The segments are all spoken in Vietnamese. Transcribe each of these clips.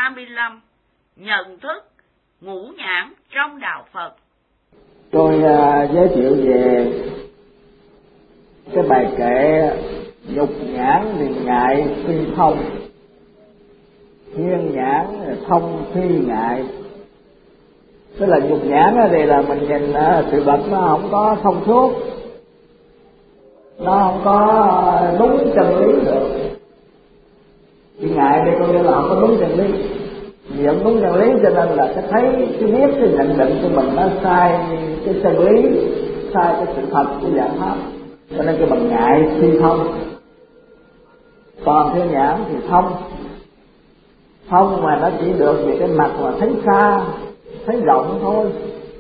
35. Nhận thức ngũ nhãn trong đạo Phật. Tôi giới thiệu về cái bài kệ nhục nhãn thì ngại phi thông, thiên nhãn thông phi ngại. Tức là nhục nhãn thì là mình nhìn sự vật nó không có thông suốt, nó không có đúng chân lý được. Thì ngại đây có nghĩa là không có đúng chân lý. Vì không đúng chân lý cho nên là cái thấy, cái biết, cái nhận định của mình nó sai cái chân lý, sai cái sự thật của dạng pháp, cho nên cái bằng ngại phi thông. Còn thiên nhãn thì thông mà nó chỉ được về cái mặt mà thấy xa, thấy rộng thôi.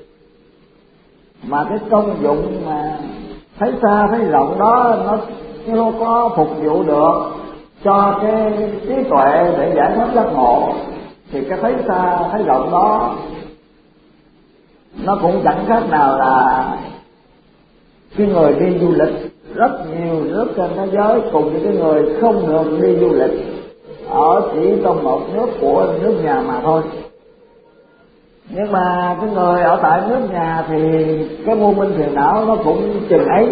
Mà cái công dụng mà thấy xa thấy rộng đó nó chưa có phục vụ được cho cái trí tuệ để giải thoát giác ngộ, thì cái thấy xa thấy rộng đó nó cũng chẳng khác nào là cái người đi du lịch rất nhiều nước trên thế giới cùng với cái người không được đi du lịch ở chỉ trong một nước của nước nhà mà thôi. Nhưng mà cái người ở tại nước nhà thì cái vô minh phiền não nó cũng chừng ấy,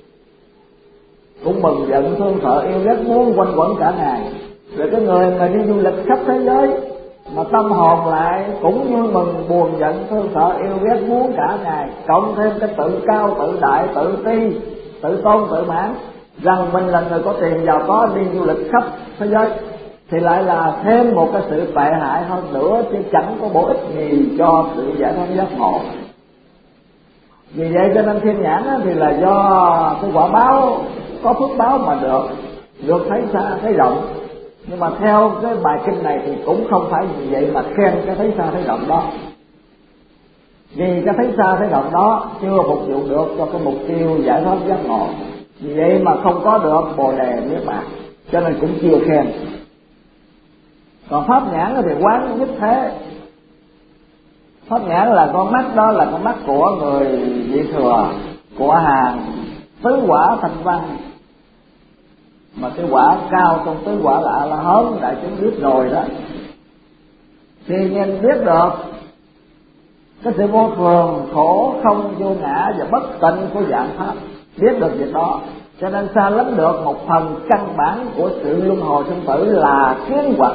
cũng mừng giận thương sợ yêu ghét muốn quanh quẩn cả ngày. Rồi cái người mà đi du lịch khắp thế giới mà tâm hồn lại cũng như mừng buồn giận thương sợ yêu ghét muốn cả ngày, cộng thêm cái tự cao tự đại tự ti tự tôn tự mãn rằng mình là người có tiền giàu có đi du lịch khắp thế giới, thì lại là thêm một cái sự tệ hại hơn nữa, chứ chẳng có bổ ích gì cho sự giải thoát giác ngộ. Vì vậy cho nên thiên nhãn thì là do cái quả báo, có phước báo mà được thấy xa thấy rộng. Nhưng mà theo cái bài kinh này thì cũng không phải vì vậy mà khen cái thấy xa thấy rộng đó, vì cái thấy xa thấy rộng đó chưa phục vụ được cho cái mục tiêu giải thoát giác ngộ. Vì vậy mà không có được bồ đề niết bàn, cho nên cũng chưa khen. Còn pháp nhãn thì quán nhất thế. Pháp nhãn là con mắt, đó là con mắt của người vị thừa, của hàng tứ quả thanh văn. Mà cái quả cao trong tứ quả là A-la-hán, đại chúng biết rồi đó. Thì nhìn biết được cái sự vô thường, khổ, không, vô ngã và bất tịnh của dạng pháp, biết được việc đó. Cho nên xa lánh được một phần căn bản của sự luân hồi sinh tử là kiến hoặc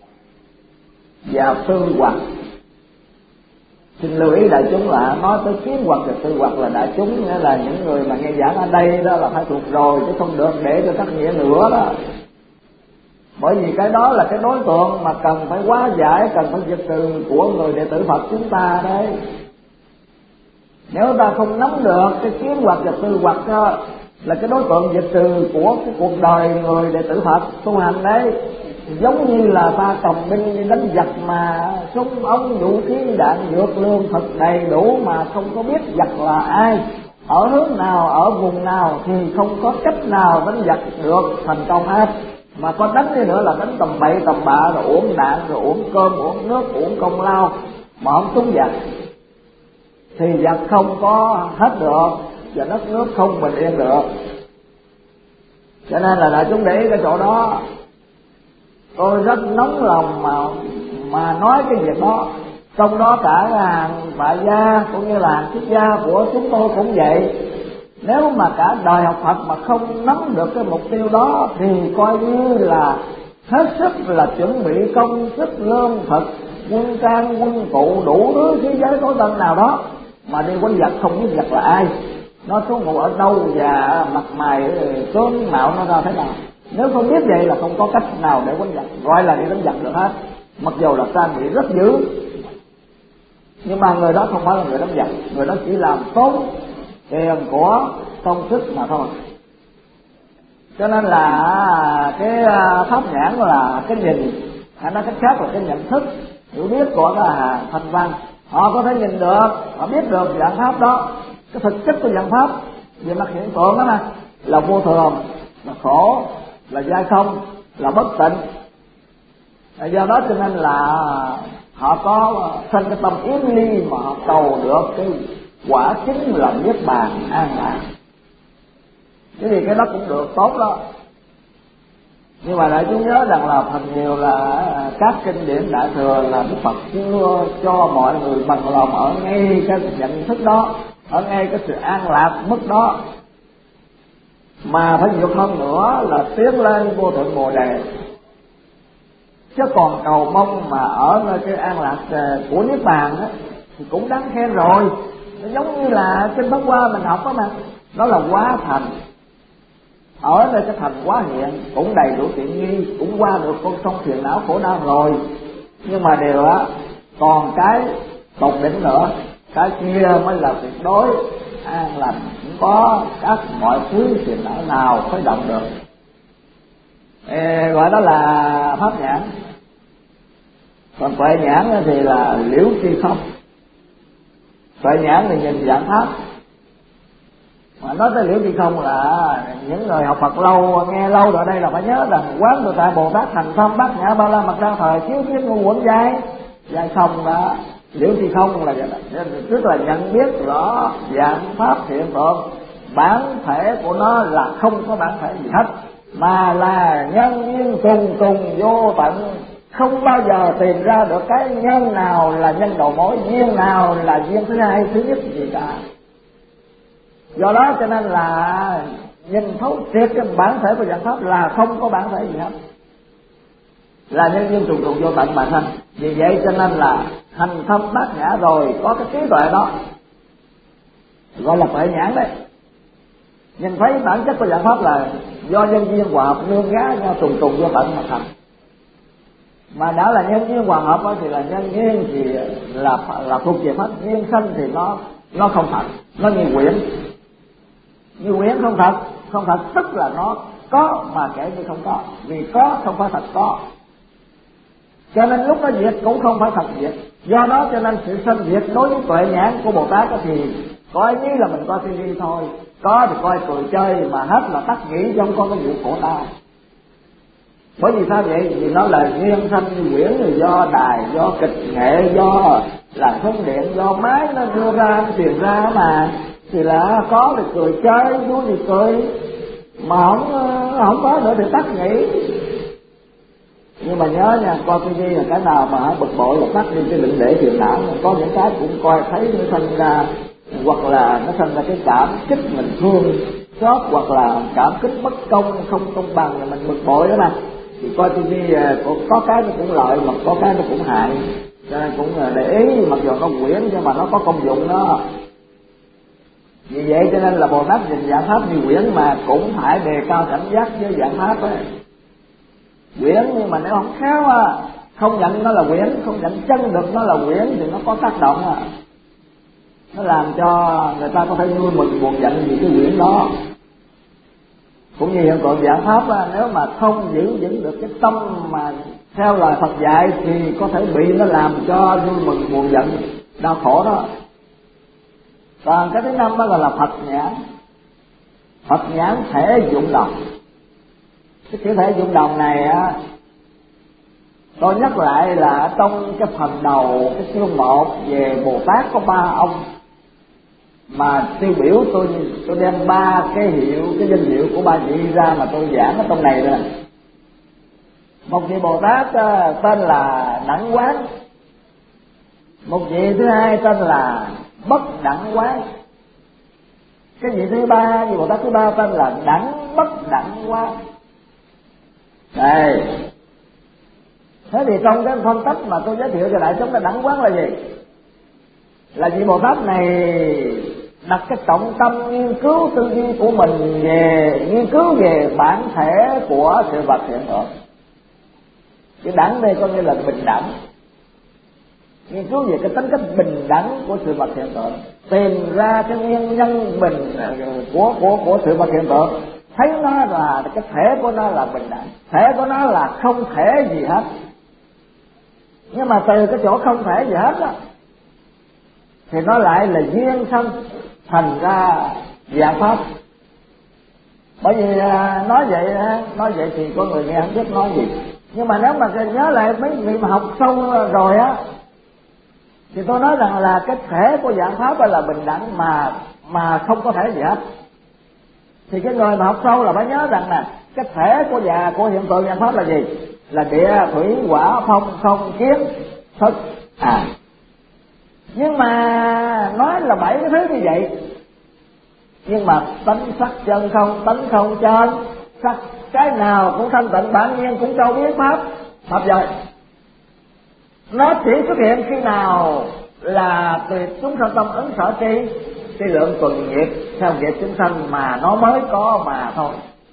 và tư hoặc. Xin lưu ý đại chúng là nói tới kiến hoặc và tư hoặc là đại chúng, nghĩa là những người mà nghe giảng ở đây đó là phải thuộc rồi, chứ không được để cho các nghĩa nữa đó. Bởi vì cái đó là cái đối tượng mà cần phải hóa giải, cần phải diệt trừ của người đệ tử Phật chúng ta đấy. Nếu ta không nắm được cái kiến hoặc và tư hoặc đó, là cái đối tượng diệt trừ của cái cuộc đời người đệ tử Phật tu hành đấy, giống như là ta cầm binh đi đánh giặc mà súng ống vũ khí đạn dược lương thực đầy đủ mà không có biết giặc là ai, ở hướng nào, ở vùng nào, thì không có cách nào đánh giặc được thành công hết. Mà có đánh đi nữa là đánh tầm bậy tầm bạ, rồi uống đạn, rồi uống cơm, uống nước, uống công lao, mà không trúng giặc thì giặc không có hết được, và đất nước không bình yên được. Cho nên là đại chúng để ý cái chỗ đó. Tôi rất nóng lòng mà nói cái việc đó. Trong đó cả hàng Tại gia cũng như là hàng xuất gia của chúng tôi cũng vậy. Nếu mà cả đời học Phật mà không nắm được cái mục tiêu đó thì coi như là hết sức là chuẩn bị công sức lương thực, quân trang, quân cụ, đủ thứ thế giới tối tân nào đó mà đi quánh giặc không biết giặc là ai, nó trú ngụ ở đâu và mặt mày tướng mạo nó ra thế nào. Nếu không biết vậy là không có cách nào để quánh giặc, gọi là đi đánh giặc được hết, mặc dù là trang bị rất dữ. Nhưng mà người đó không phải là người đánh giặc, người đó chỉ làm tốn tiền của công sức mà thôi. Cho nên là cái pháp nhãn là cái nhìn, hay nói cách khác là cái nhận thức, hiểu biết của cái thanh văn. Họ có thể nhìn được, họ biết được dạng pháp đó, cái thực chất của dạng pháp về mặt hiện tượng đó nè, là vô thường, là khổ, là giai không, là bất tịnh. Do đó cho nên là họ có sinh cái tâm yếm ly mà họ cầu được cái quả chính là niết bàn an lạc. Cái gì cái đó cũng được tốt đó. Nhưng mà đại chúng nhớ rằng là phần nhiều là các kinh điển Đại Thừa là Đức Phật chưa cho mọi người bằng lòng ở ngay cái nhận thức đó, ở ngay cái sự an lạc mức đó, mà phải vượt hơn nữa là tiến lên vô thượng Bồ Đề. Chứ còn cầu mong mà ở nơi cái an lạc của Niết Bàn á thì cũng đáng khen rồi. Nó giống như là kinh Pháp Hoa mình học đó mà, nó là hóa thành, ở nơi cái thành hóa hiện cũng đầy đủ tiện nghi, cũng qua được con sông phiền não khổ đau rồi. Nhưng mà điều á còn cái tột đỉnh nữa, cái kia mới là tuyệt đối an lành, cũng có các mọi thứ phiền não nào khuấy động được. Gọi đó là pháp nhãn. Còn tuệ nhãn thì là liễu tri không. Tuệ nhãn thì nhìn dạng pháp. Mà nói tới liễu tri không là những người học Phật lâu, nghe lâu rồi đây là phải nhớ rằng quán Tự Tại Bồ Tát thành thông bát nhã bao la mật đa thời chiếu thiết ngũ uẩn giai không đó. Liễu tri không là tức là nhận biết rõ dạng pháp hiện tượng, bản thể của nó là không có bản thể gì hết, mà là nhân duyên trùng trùng vô tận, không bao giờ tìm ra được cái nhân nào là nhân đầu mối, duyên nào là duyên thứ hai, thứ nhất gì cả. Do đó cho nên là nhìn thấu triệt cái bản thể của dạng pháp là không có bản thể gì hết, là nhân duyên trùng trùng vô tận bản thân. Vì vậy cho nên là thành thâm bát nhã rồi có cái trí tuệ đó, gọi là tuệ nhãn đấy. Nhìn thấy bản chất của dạng pháp là do nhân duyên hòa hợp nương gá nhau trùng trùng vô tận mà thành. Mà đã là nhân duyên hòa hợp đó thì là nhân duyên thì là thuộc về pháp, duyên sanh thì nó không thật, nó như quyển. Như quyển không thật, không thật tức là nó có mà kể như không có, vì có không phải thật có. Cho nên lúc nó diệt cũng không phải thật diệt. Do đó cho nên sự sanh diệt đối với tuệ nhãn của Bồ Tát thì coi như là mình coi TV thôi, có thì coi cười chơi, mà hết là tắt nghĩ trong con cái vụ khổ đau. Bởi vì sao vậy? Vì nó là duyên sanh như quyển, thì do đài, do kịch nghệ, do là thông điện, do máy nó đưa ra, nó truyền ra mà, thì là có thì cười chơi, vui thì cười, mà không có nữa thì tắt nghĩ. Nhưng mà nhớ nha, coi TV là cái nào mà bực bội là tắt đi cái định để phiền não. Có những cái cũng coi thấy nó sinh ra, hoặc là nó sinh ra cái cảm kích mình thương xót, hoặc là cảm kích bất công, không công bằng là mình bực bội đó mà. Thì coi TV có cái nó cũng lợi mà có cái nó cũng hại, cho nên cũng để ý, mặc dù nó quyển nhưng mà nó có công dụng đó. Vì vậy cho nên là Bồ Tát nhìn dạng pháp như quyển mà cũng phải đề cao cảnh giác với dạng pháp ấy. Quyển nhưng mà nếu không khéo không nhận nó là quyển, không nhận chân được nó là quyển thì nó có tác động nó làm cho người ta có thể vui mừng buồn giận vì cái quyển đó. Cũng như hiện tượng dạng pháp nếu mà không giữ vững được cái tâm mà theo lời Phật dạy thì có thể bị nó làm cho vui mừng buồn giận đau khổ đó. Còn cái thứ năm đó là Phật nhãn. Phật nhãn thể dụng đồng. Cái chữ thể dụng đồng này tôi nhắc lại là trong cái phần đầu cái chương 1 về Bồ Tát có 3 ông mà tiêu biểu. Tôi đem 3 cái danh hiệu của 3 vị ra mà tôi giảng ở trong này rồi. Một vị Bồ Tát tên là Đẳng Quán, một vị thứ hai tên là Bất Đẳng Quán, cái vị thứ ba, vị Bồ Tát thứ ba tên là Đẳng Bất Đẳng Quán. Đây. Thế thì trong cái phân tích mà tôi giới thiệu cho đại chúng là Đẳng Quán là gì? Là vị Bồ Tát này đặt cái trọng tâm nghiên cứu tư duy của mình về nghiên cứu về bản thể của sự vật hiện tượng. Cái đẳng đây có nghĩa là bình đẳng, nghiên cứu về cái tính cách bình đẳng của sự vật hiện tượng, tìm ra cái nguyên nhân bình của sự vật hiện tượng, thấy nó là cái thể của nó là bình đẳng, thể của nó là không thể gì hết. Nhưng mà từ cái chỗ không thể gì hết đó thì nó lại là duyên sanh thành ra dạng pháp. Bởi vì nói vậy thì có người nghe không biết nói gì. Nhưng mà nếu mà nhớ lại mấy vị mà học sâu rồi thì tôi nói rằng là cái thể của dạng pháp là bình đẳng mà không có thể gì hết. Thì cái người mà học sâu là phải nhớ rằng là Cái thể của hiện tượng dạng pháp là gì? Là địa thủy hỏa phong không kiến thức. Nhưng mà nói là 7 cái thứ như vậy, nhưng mà tánh sắc chân không, tánh không chân sắc, cái nào cũng thanh tịnh bản nhiên, cũng châu biết pháp giới. Nó chỉ xuất hiện khi nào là tuyệt chúng sanh tâm ứng sở tri lượng tuần nghiệp theo nghiệp chúng sanh mà nó mới có mà thôi.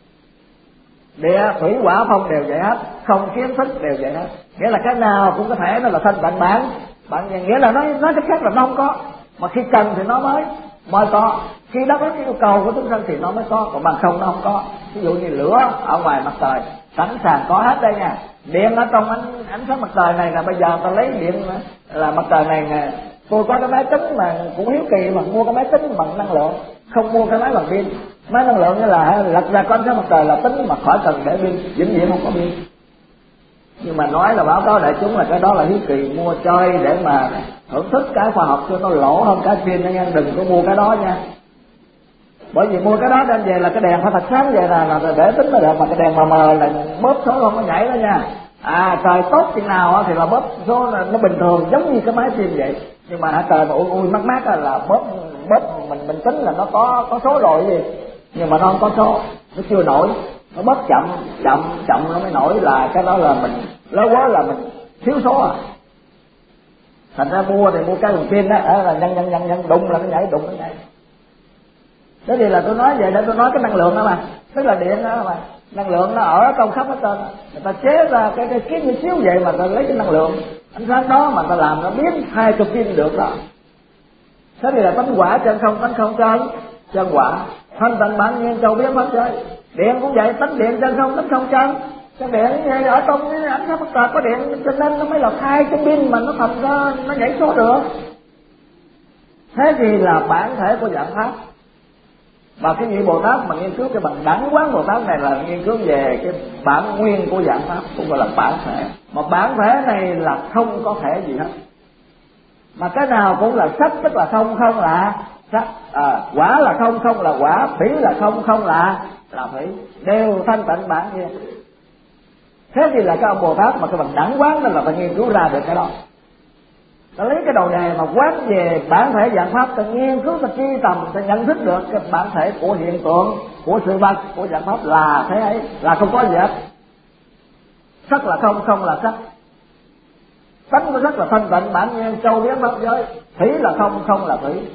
Địa thủy hỏa phong đều vậy hết, không kiến thức đều vậy hết. Nghĩa là cái nào cũng có thể nó là thanh tịnh bản nhiên, nghĩa là nói cách khác là nó không có, mà khi cần thì nó mới có, khi đáp ứng yêu cầu của chúng sanh thì nó mới có, còn bằng không nó không có. Ví dụ như lửa ở ngoài mặt trời sẵn sàng có hết đây nha. Điện ở trong ánh sáng mặt trời này là bây giờ ta lấy điện là mặt trời này nè. Tôi có cái máy tính mà cũng hiếu kỳ mà mua cái máy tính bằng năng lượng, không mua cái máy bằng pin. Máy năng lượng như là lật ra con sáng mặt trời là tính mà khỏi cần để pin, vĩnh viễn không có pin. Nhưng mà nói là báo cáo đại chúng là cái đó là hiếu kỳ mua chơi để mà thưởng thức cái khoa học cho nó lỗ hơn cái pin nha, đừng có mua cái đó nha. Bởi vì mua cái đó đem về là cái đèn phải thật sáng vậy là để tính là được, mà cái đèn mờ là bóp số không có nhảy đó nha. Trời tốt chừng nào thì là bóp số là nó bình thường giống như cái máy phim vậy. Nhưng mà trời mà ui mát là bóp mình tính là nó có số rồi gì. Nhưng mà nó không có số, nó chưa nổi, nó bóp chậm nó mới nổi, là cái đó là mình lớn quá là mình thiếu số Thành ra mua thì mua cái bằng pin đó, là nhân đụng là nó nhảy, đụng nó nhảy. Thế thì là tôi nói vậy để tôi nói cái năng lượng đó mà, tức là điện đó mà, năng lượng nó ở trong khắp hết trơn. Người ta chế ra cái kiếm như xíu vậy mà ta lấy cái năng lượng ánh sáng đó mà ta làm nó biến 20 pin được đó. Thế thì là tánh quả chân không, tánh không chân quả, thanh tịnh bản nhiên châu biết pháp giới. Điện cũng vậy, tánh điện chân không, tánh không chân. Cái điện ở trong cái ánh sáng mặt trời có điện cho nên nó mới là 2 cái pin mà nó thành ra nó nhảy số được. Thế thì là bản thể của dạng pháp. Và cái vị Bồ Tát mà nghiên cứu cái bằng đẳng quán Bồ Tát này là nghiên cứu về cái bản nguyên của dạng pháp, cũng gọi là bản thể. Mà bản thể này là không có thể gì hết, mà cái nào cũng là sắc, tức là không là sắc, quả là không là quả, thủy là không là thủy, đều thanh tịnh bản nhiên. Thế thì là cái ông Bồ Tát mà cái bằng đẳng quán đó là phải nghiên cứu ra được cái đó. Ta lấy cái đầu đề mà quán về bản thể dạng pháp, ta nghiên cứu, ta truy tầm, ta nhận thức được cái bản thể của hiện tượng, của sự vật, của dạng pháp là thế ấy, là không có gì hết. Sắc là không là sắc, tánh của sắc là thanh tịnh bản nhiên châu biết pháp giới, thủy là không là thủy,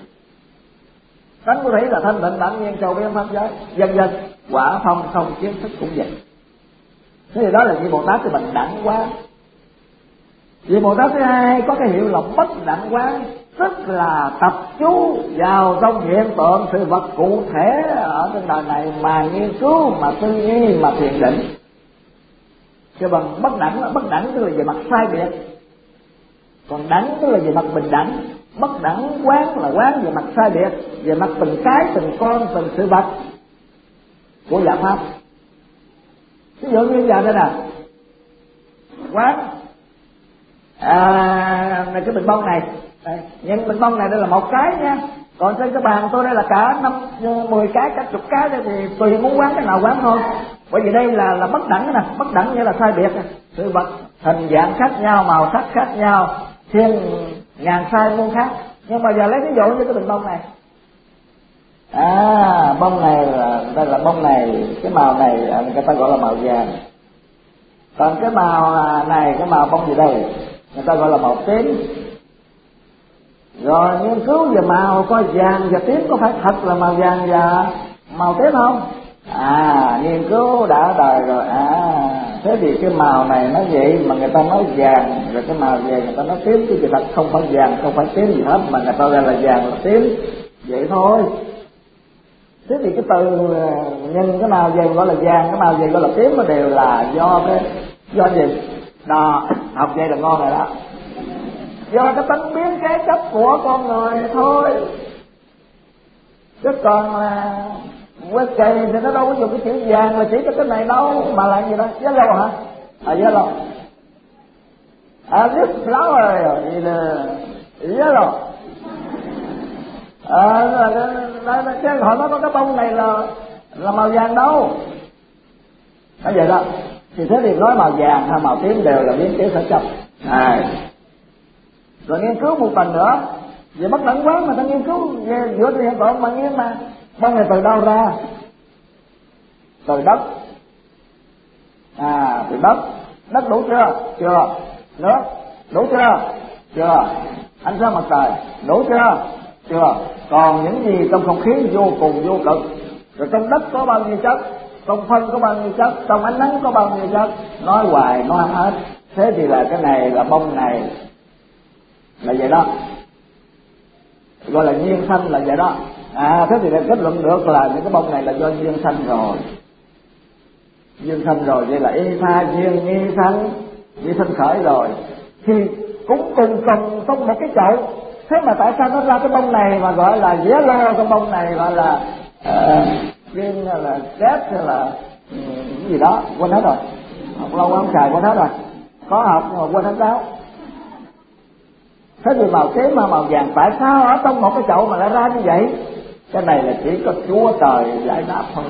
tánh của thủy là thanh tịnh bản nhiên châu biết pháp giới, vân vân. Quả phong không kiến thức cũng vậy. Thế thì đó là vị Bồ Tát thì bằng đẳng quán. Vị Bồ Tát thứ hai có cái hiệu là bất đẳng quán, tức là tập chú vào trong hiện tượng sự vật cụ thể ở trên đời này mà nghiên cứu, mà tư duy, mà thiền định. Chứ bằng bất đẳng tức là về mặt sai biệt, còn đẳng tức là về mặt bình đẳng. Bất đẳng quán là quán về mặt sai biệt, về mặt từng cái, từng con, từng sự vật của dạng pháp. Ví dụ như giờ đây nè, quán này cái bình bông này, nhưng bình bông này đây là một cái nha, còn trên cái bàn tôi đây là cả 10 cái, cả chục cái đây, thì tùy muốn quán cái nào quán thôi. Bởi vì đây là bất đẳng nè, bất đẳng nghĩa là sai biệt, sự vật hình dạng khác nhau, màu sắc khác nhau, thiên ngàn sai muôn khác. Nhưng mà giờ lấy ví dụ như cái bình bông này, bông này là đây là bông này, cái màu này người ta gọi là màu vàng, còn cái màu này, cái màu bông gì đây người ta gọi là màu tím. Rồi nghiên cứu về màu coi vàng và tím có phải thật là màu vàng và màu tím không? Nghiên cứu đã đời rồi. Thế thì cái màu này nó vậy mà người ta nói vàng, rồi cái màu vàng người ta nói tím, chứ thật không phải vàng, không phải tím gì hết, mà người ta gọi là vàng là tím, vậy thôi. Thế thì cái từ nhìn cái màu vàng gọi là vàng, cái màu vàng gọi là tím, nó đều là do gì? Đó, học vậy là ngon rồi đó. Do cái tánh biến cái chấp của con người thôi. Chứ còn là quét cây thì nó đâu có dùng cái chữ vàng là chỉ cho cái này đâu, mà là gì đó, yellow hả? Yellow. This flower is yellow. Chứ họ nói có cái bông này là màu vàng đâu. Nói vậy đó. Thì thế thì nói màu vàng hay màu tím đều là biến kế sở chấp. Rồi nghiên cứu một phần nữa về bất đẳng quán, mà ta nghiên cứu về giữa hiện tượng mà nghiên mà bông này từ đâu ra? Từ đất. Từ đất đủ chưa? Chưa. Nước đủ chưa? Chưa. Ánh sáng mặt trời đủ chưa? Chưa. Còn những gì trong không khí vô cùng vô cực. Rồi trong đất có bao nhiêu chất, trong phân có bao nhiêu chất, trong ánh nắng có bao nhiêu chất, nói hoài nói hết. Thế thì là cái này là bông này là vậy đó, gọi là duyên sanh là vậy đó. Thế thì là kết luận được là những cái bông này là do duyên sanh rồi. Duyên sanh rồi, vậy là y tha duyên nhi sanh khởi rồi. Thì cũng cùng trong một cái chậu. Thế mà tại sao nó ra cái bông này mà gọi là dĩa lô, cái bông này gọi là viên hay là ghép hay là cái gì đó, quên hết rồi. Học lâu không xài quên hết rồi. Có học nhưng mà quên hết giáo. Thế thì màu tím mà màu vàng tại sao ở trong một cái chậu mà lại ra như vậy? Cái này là chỉ có Chúa Trời giải đáp thôi.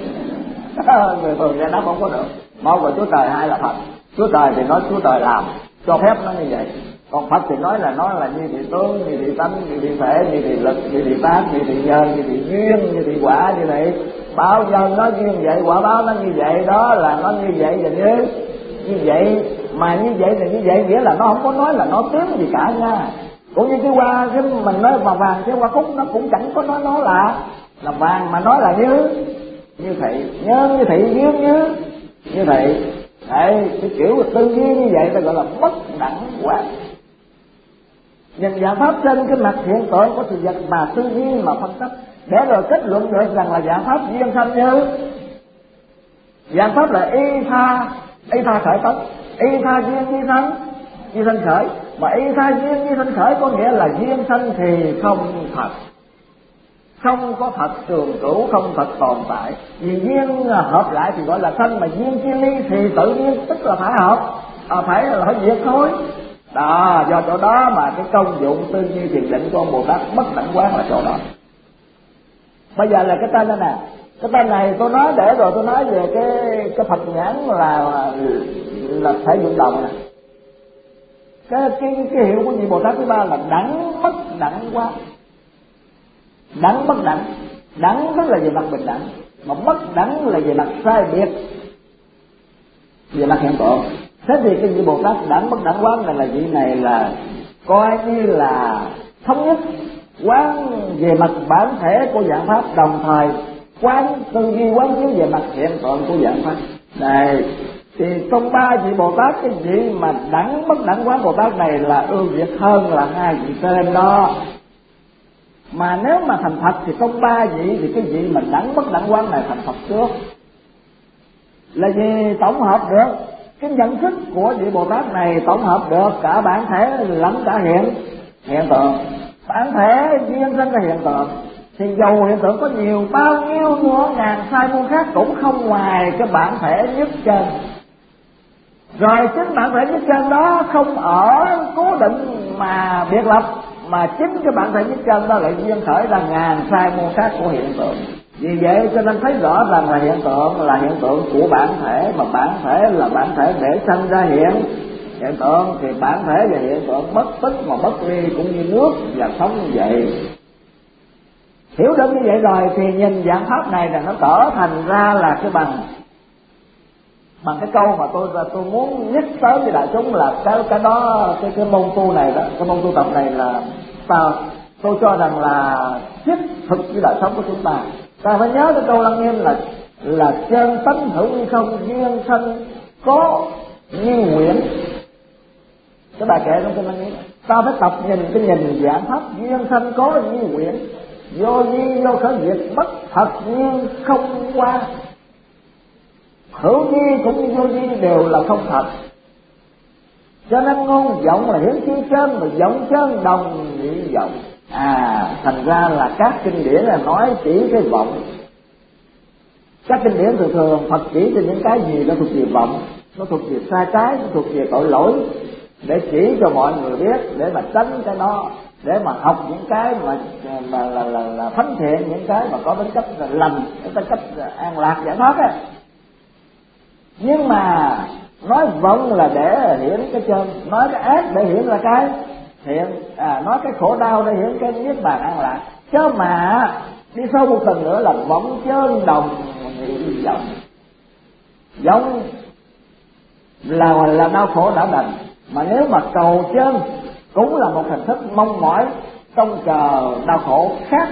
Người thường giải đáp không có được. Một là Chúa Trời, hai là Phật. Chúa Trời thì nói Chúa Trời làm, cho phép nó như vậy. Còn Phật thì nói là như thị tướng, như thị tánh, như thị thể, như thị lực, như thị tác, như thị nhân, như thị duyên, như thị quả, như thị báo nhân nó duyên vậy, quả báo nó như vậy, đó là nó như vậy và như vậy. Mà như vậy là như vậy, nghĩa là nó không có nói là nó tiếng gì cả nha. Cũng như cái hoa, cái mình nói vàng cái hoa cúc nó cũng chẳng có nói nó là vàng, mà nói là như thị nhân, như thị duyên, như thị. Đấy, cái kiểu tư duy như vậy ta gọi là bất đẳng quán. Nhìn dạng pháp trên cái mặt hiện tượng của sự vật mà tư duy mà phân tích, để rồi kết luận được rằng là dạng pháp duyên sanh như. Dạng pháp là y tha khởi tấn, y tha duyên như sanh khởi. Mà y tha duyên như sanh khởi có nghĩa là duyên sanh thì không thật, không có thật trường cửu, không thật tồn tại. Vì duyên hợp lại thì gọi là sanh, mà duyên chia ly thì tự nhiên tức là phải hợp, phải là diệt thôi. Đó, do chỗ đó mà cái công dụng tư duy thiền định của ông Bồ Tát bất đẳng quán là chỗ đó. Bây giờ là cái tên đó nè, cái tên này tôi nói để rồi tôi nói về cái Phật nhãn là thể dụng đồng nè. Cái hiệu của vị Bồ Tát thứ ba là đẳng bất đẳng quán. Đẳng bất đẳng, đẳng tức là về mặt bình đẳng, mà bất đẳng là về mặt sai biệt, về mặt hiện tượng. Thế thì cái vị Bồ Tát đẳng bất đẳng quán là vị này là coi như là thống nhất quán về mặt bản thể của dạng pháp, đồng thời quán tư duy quán chiếu về mặt hiện tượng của dạng pháp. Này thì trong ba vị Bồ Tát, cái vị mà đẳng bất đẳng quán Bồ Tát này là ưu việt hơn là hai vị trên đó. Mà nếu mà thành Phật thì trong ba vị thì cái vị mà đẳng bất đẳng quán này thành Phật trước. Là vì tổng hợp được cái nhận thức của vị Bồ Tát này, tổng hợp được cả bản thể lẫn cả hiện tượng. Bản thể duyên sanh ra hiện tượng, thì dầu hiện tượng có nhiều bao nhiêu nữa ngàn sai muôn khác cũng không ngoài cái bản thể nhất chân. Rồi chính bản thể nhất chân đó không ở cố định mà biệt lập, mà chính cái bản thể nhất chân đó lại duyên khởi ra ngàn sai muôn khác của hiện tượng. Vì vậy cho nên thấy rõ rằng là hiện tượng của bản thể, mà bản thể là bản thể để sanh ra hiện tượng, thì bản thể và hiện tượng bất tức mà bất ly, cũng như nước và sống như vậy. Hiểu được như vậy rồi thì nhìn dạng pháp này là nó trở thành ra là cái bằng cái câu mà tôi muốn nhắc tới với đại chúng là cái đó, cái môn tu này đó, cái môn tu tập này là sao? Tôi cho rằng là thiết thực với đời sống của chúng ta. Ta phải nhớ cái câu Lăng Nghiêm là chân tánh hữu như không, duyên sanh có như nguyện. Cái bài kệ trong kinh Lăng Nghiêm, ta phải tập nhìn cái nhìn dạng pháp duyên sanh có như nguyện, vô vi vô khởi diệt, bất thật nhiên không qua. Hữu vi cũng như vô vi đều là không thật. Cho nên ngôn vọng là hiển chi trên, mà vọng trên đồng nhị vọng. Thành ra là các kinh điển là nói chỉ cái vọng. Các kinh điển thường Phật chỉ cho những cái gì nó thuộc về vọng, nó thuộc về sai trái, nó thuộc về tội lỗi, để chỉ cho mọi người biết, để mà tránh cái đó, để mà học những cái mà là thánh thiện, những cái mà có tính cách là lành, cái tính cách an lạc giải thoát á. Nhưng mà nói vâng là để hiển cái chân, nói cái ác để hiển là cái thiện, nói cái khổ đau để hiển cái niết bàn an lạc. Chứ mà đi sâu một tầng nữa là võng chơn đồng nghị vọng. Vọng là đau khổ đã đành, mà nếu mà cầu chân cũng là một hình thức mong mỏi trông chờ đau khổ khác,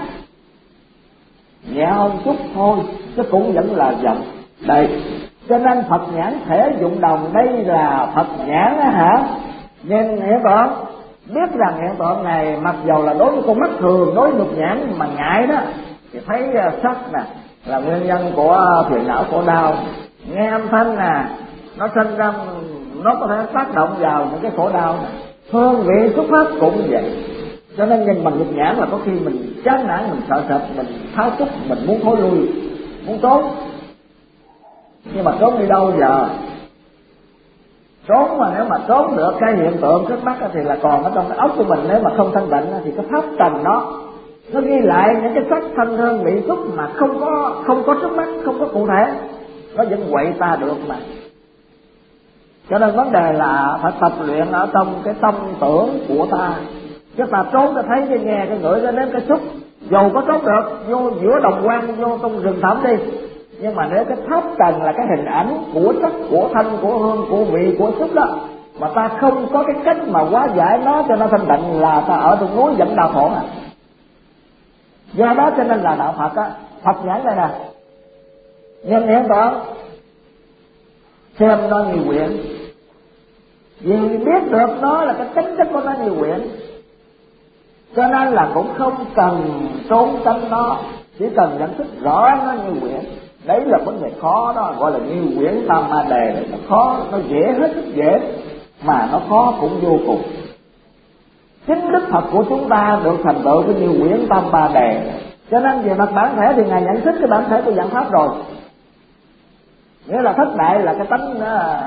nhẹ hơn chút thôi chứ cũng vẫn là vọng. Đây cho nên Phật nhãn thể dụng đồng, đây là Phật nhãn á hả? Nhìn hiện tượng, biết rằng hiện tượng này mặc dầu là đối với con mắt thường, đối với nhục nhãn mà ngại đó, thì thấy sắc nè là nguyên nhân của phiền não khổ đau, nghe âm thanh nè nó sinh ra, nó có thể tác động vào những cái khổ đau này. Hương vị xúc pháp cũng vậy. Cho nên nhìn bằng nhục nhãn là có khi mình chán nản, mình sợ sệt, mình tháo trúc, mình muốn thối lui, muốn trốn. Nhưng mà trốn đi đâu giờ? Trốn mà nếu mà trốn được cái hiện tượng trước mắt thì là còn ở trong cái óc của mình. Nếu mà không thanh tịnh thì cái pháp trần đó nó ghi lại những cái sắc thanh hương vị xúc mà không có trước mắt, không có cụ thể, nó vẫn quậy ta được mà. Cho nên vấn đề là phải tập luyện ở trong cái tâm tưởng của ta. Chứ ta trốn ta thấy cái nghe cái ngửi cái nếm cái xúc, dầu có trốn được vô giữa đồng quan, vô trong rừng thẳm đi, nhưng mà nếu cái pháp trần là cái hình ảnh của sắc, của thanh, của hương, của vị, của xúc đó, mà ta không có cái cách mà hóa giải nó cho nó thanh tịnh, là ta ở trong núi vẫn đau khổ à. Do đó cho nên là đạo Phật á, Phật nhãn đây nè, nhìn hiện tượng xem nó nhiều quyển, vì biết được nó là cái tính chất của nó nhiều quyển, cho nên là cũng không cần trốn tránh nó, chỉ cần nhận thức rõ nó như quyển. Đấy là vấn đề khó đó, gọi là như quyển tam ma đề. Nó khó, nó dễ hết sức dễ, mà nó khó cũng vô cùng. Chính đức Phật của chúng ta được thành tựu cái như quyển tam ma đề. Cho nên về mặt bản thể thì Ngài nhận thức cái bản thể của dạng pháp rồi. Nghĩa là thất đại là cái tánh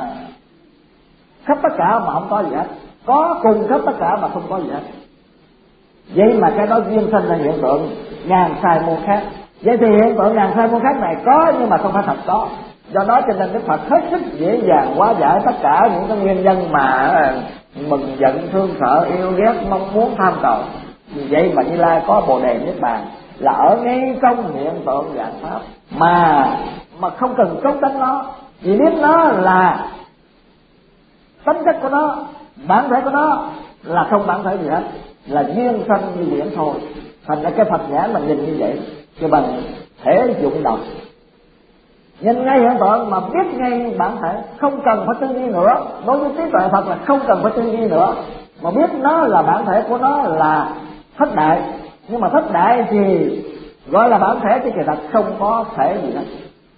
khắp tất cả mà không có gì hết, có cùng khắp tất cả mà không có gì hết. Vậy mà cái đó duyên sinh là hiện tượng ngàn sai muôn khác. Vậy thì hiện tượng ngàn sai muôn khác này có nhưng mà không phải thật có. Do đó cho nên Đức Phật hết sức dễ dàng hóa giải tất cả những cái nguyên nhân mà mừng giận, thương sợ, yêu ghét, mong muốn, tham cầu. Vì vậy mà Như Lai có Bồ Đề Niết Bàn là ở ngay trong hiện tượng dạng pháp, mà không cần trốn tránh nó, vì biết nó là tính chất của nó, bản thể của nó là không bản thể gì hết, là duyên sanh như quyển thôi. Thành ra cái Phật nhãn mình nhìn như vậy, cho bằng thể dụng đồng, nhìn ngay hiện tượng mà biết ngay bản thể, không cần phải tư duy nữa. Đối với trí tuệ Phật là không cần phải tư duy nữa, mà biết nó là bản thể của nó là thất đại. Nhưng mà thất đại thì gọi là bản thể chứ kỳ thật không có thể gì hết,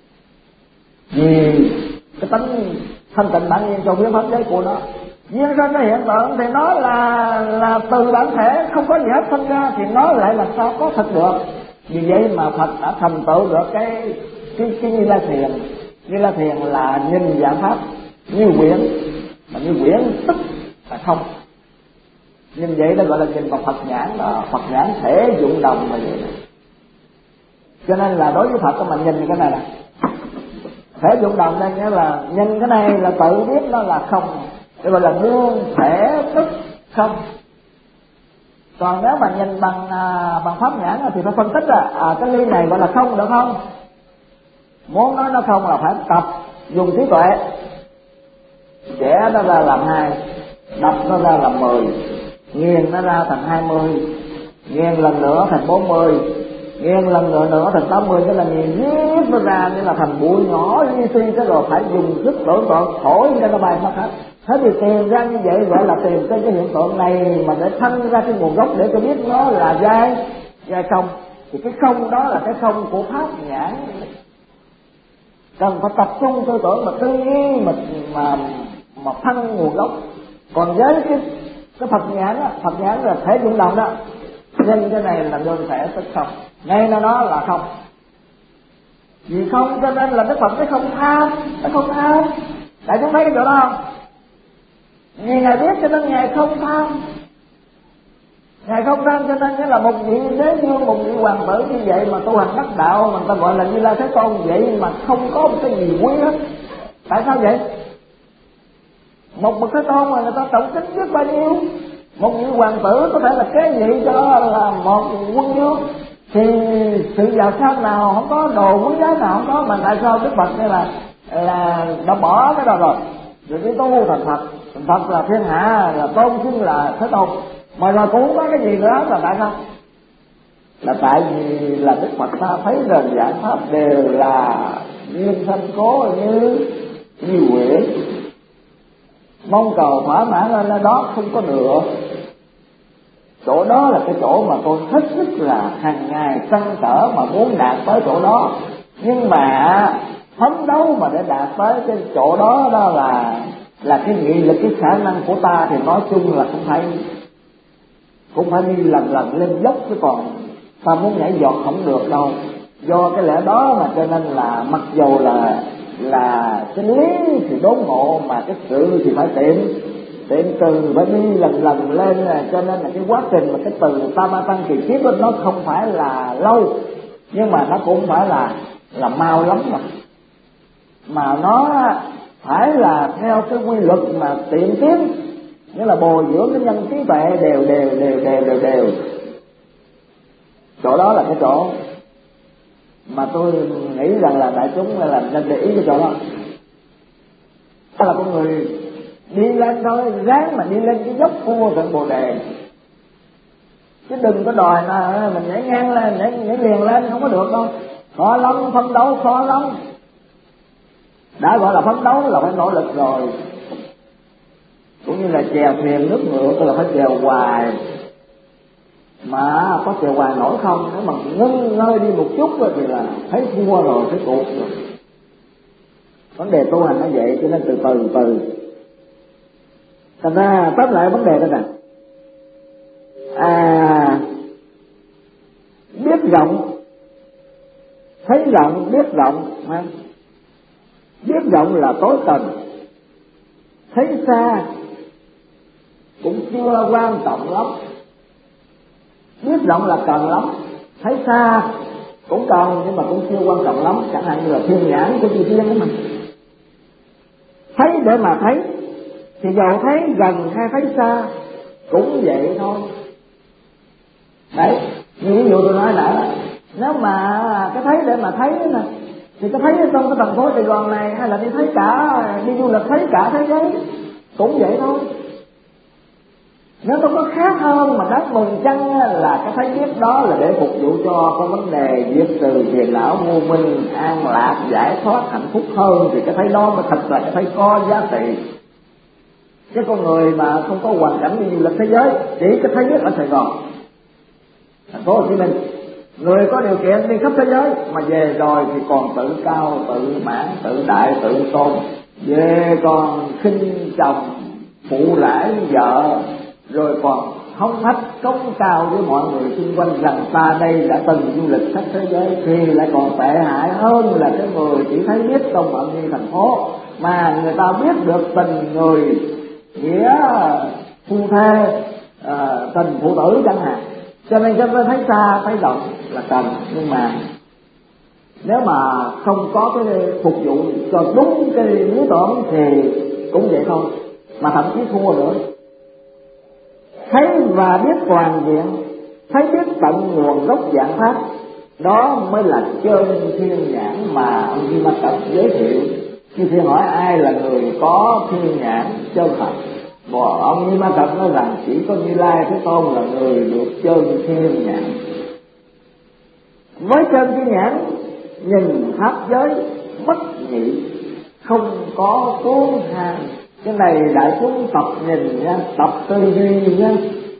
vì cái tánh thanh tịnh bản nhiên trong biến pháp giới của nó. Duyên sinh nó hiện tượng thì nó là từ bản thể không có gì hết sinh ra, thì nó lại làm sao có thật được. Vì vậy mà Phật đã thành tựu được cái Như Lai Thiền. Như Lai Thiền là nhìn dạng pháp như quyển, mà như quyển tức là không. Như vậy đó gọi là nhìn vào Phật nhãn đó, Phật nhãn thể dụng đồng mà vậy. Cho nên là đối với Phật mà nhìn cái này nè, thể dụng đồng đây nghĩa là nhìn cái này là tự biết nó là không, để gọi là đương thể tức không. Còn nếu mà nhìn bằng pháp nhãn thì phải phân tích cái ly này gọi là không được không? Muốn nói nó không là phải tập dùng trí tuệ, vẽ nó ra làm 2, đập nó ra làm 10, nghiền nó ra thành 20, nghiền lần nữa thành 40, nghiền lần nữa thành 80, cái là nghiền viết nó ra như là thành bụi nhỏ như xi, cái rồi phải dùng sức tưởng tượng thổi cho nó bay mất hết. Thế thì tìm ra như vậy gọi là tìm cái hiện tượng này mà để thân ra cái nguồn gốc để cho biết nó là dai không. Thì cái không đó là cái không của pháp nhãn, cần phải tập trung tư tưởng mà tư duy mà phân nguồn gốc. Còn với cái Phật nhãn á, Phật nhãn là thể dụng đồng đó, nên cái này là đơn thể tức không, ngay nó là không. Vì không cho nên là Đức Phật nó không tham, nó không tham. Đại chúng thấy cái chỗ đó không? Vì Ngài biết cho nên Ngài không tham. Ngài không tham cho nên là một vị đế vương, một vị hoàng tử như vậy mà tu hành đắc đạo, mà ta gọi là Như Lai Thế Tôn vậy mà không có một cái gì quý hết. Tại sao vậy? Một bậc Thế Tôn mà người ta trọng kính biết bao nhiêu, một vị hoàng tử có thể là kế vị cho là một quân vương, thì sự giàu sang nào không có, đồ quý giá nào không có, mà tại sao Đức Phật đây là đã bỏ cái đó rồi cái tu thành Phật là thiên hạ, là tôn xưng là Thế Tôn, mà rồi cũng không có cái gì nữa, là tại sao? Là tại vì là Đức Phật ta thấy rằng giải pháp đều là duyên sanh cố như quỷ, mong cầu thỏa mãn lên đó không có được. Chỗ đó là cái chỗ mà tôi hết sức là hàng ngày trăn trở mà muốn đạt tới chỗ đó, nhưng mà phấn đấu mà để đạt tới cái chỗ đó, đó là cái nghị lực, cái khả năng của ta thì nói chung là cũng phải đi lần lên dốc, chứ còn ta muốn nhảy giọt không được đâu. Do cái lẽ đó mà cho nên là mặc dù là cái lý thì đốn ngộ, mà cái sự thì phải tiệm từ phải đi lần lên, cho nên là cái quá trình mà cái từ tam ma tăng kỳ kiếp đó nó không phải là lâu, nhưng mà nó cũng phải là mau lắm rồi, mà nó phải là theo cái quy luật mà tiệm tiến, nghĩa là bồi dưỡng cái nhân trí tuệ đều. Chỗ đó là cái chỗ mà tôi nghĩ rằng là đại chúng là nên để ý cái chỗ đó. Đó là con người đi lên thôi, ráng mà đi lên cái dốc của vô tận Bồ Đề, chứ đừng có đòi là mình nhảy ngang lên, nhảy liền lên, không có được đâu. Khó lắm, phấn đấu khó lắm. Đã gọi là phấn đấu là phải nỗ lực rồi. Cũng như là chèo thuyền nước ngược là phải chèo hoài, mà có chèo hoài nổi không? Nếu mà ngưng ngơi đi một chút thì là thấy thua rồi, thấy cuộc rồi. Vấn đề tu hành nó vậy, cho nên từ từ. Thành ra tóm lại vấn đề đó nè, biết rộng, thấy rộng, biết rộng, biết rộng là tối cần, thấy xa cũng chưa quan trọng lắm. Biết rộng là cần lắm, thấy xa cũng cần nhưng mà cũng chưa quan trọng lắm. Chẳng hạn như là thiên nhãn của chư thiên của mình, thấy để mà thấy thì dầu thấy gần hay thấy xa cũng vậy thôi. Đấy, như ví dụ tôi nói nãy, nếu mà cái thấy để mà thấy nè, thì cái thấy ở trong cái thành phố Sài Gòn này, hay là đi thấy đi du lịch thấy cả thế giới cũng vậy thôi. Nếu tôi có khác hơn mà đáng mừng chăng là cái thấy biết đó là để phục vụ cho cái vấn đề diệt trừ phiền não vô minh, an lạc, giải thoát, hạnh phúc hơn, thì cái thấy đó mới thật là cái thấy có giá trị. Cái con người mà không có hoàn cảnh đi du lịch thế giới, chỉ cái thấy biết ở Sài Gòn, thành phố Hồ Chí Minh, người có điều kiện đi khắp thế giới mà về rồi thì còn tự cao, tự mãn, tự đại, tự tôn, về còn khinh chồng, phụ rãi vợ, rồi còn hống hách cống cao với mọi người xung quanh rằng ta đây đã từng du lịch khắp thế giới, thì lại còn tệ hại hơn là cái người chỉ thấy biết trong phạm vi thành phố, mà người ta biết được tình người, nghĩa phu thê, tình phụ tử chẳng hạn. Cho nên chúng ta thấy xa thấy rộng là cần, nhưng mà nếu mà không có cái phục vụ cho đúng cái lý tưởng thì cũng vậy thôi, mà thậm chí thua nữa. Thấy và biết toàn diện, thấy biết tận nguồn gốc dạng pháp, đó mới là chân thiên nhãn mà ông Di Ma Cật giới thiệu. Khi thiên hỏi ai là người có thiên nhãn chân thật, ông Di Ma Cật nói rằng chỉ có Như Lai Thế Tôn là người được chân thiên nhãn. Với chân thiên nhãn nhìn pháp giới bất nhị, không có cuốn hàng. Cái này đại chúng tập nhìn nha, tập tư duy nha.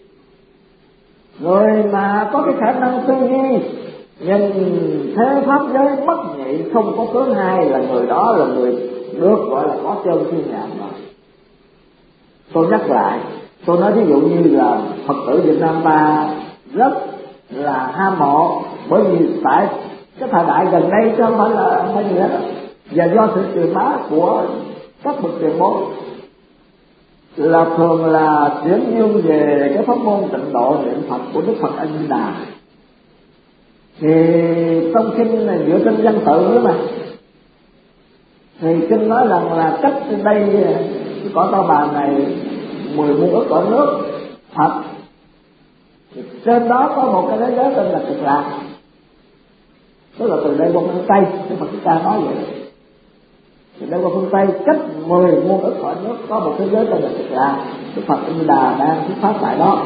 Người mà có cái khả năng tư duy nhìn thế pháp giới bất nhị, không có thứ hai, là người đó là người được gọi là có chân thiên nhãn rồi. Tôi nhắc lại, tôi nói ví dụ như là Phật tử Việt Nam ta rất là ham mộ, bởi vì tại cái thời đại gần đây chứ không phải là bao nhiêu hết, và do sự truyền bá của các bậc tiền bối là thường là chuyển dương về cái pháp môn tịnh độ niệm Phật của Đức Phật A Di Đà. Thì trong kinh này dựa trên văn tự nữa mà, Thì kinh nói rằng là cách trên đây cái cõi Ta Bà này 10 muôn ức cõi nước thật. Trên đó có một cái thế giới tên là Cực Lạc, tức là từ đây qua phương Tây, cái Phật Thích Ca nói vậy. Từ đây qua phương Tây cách 10 muôn ức cõi nước có một thế giới tên là Cực Lạc. Đức Phật A Di Đà đang thuyết pháp tại đó.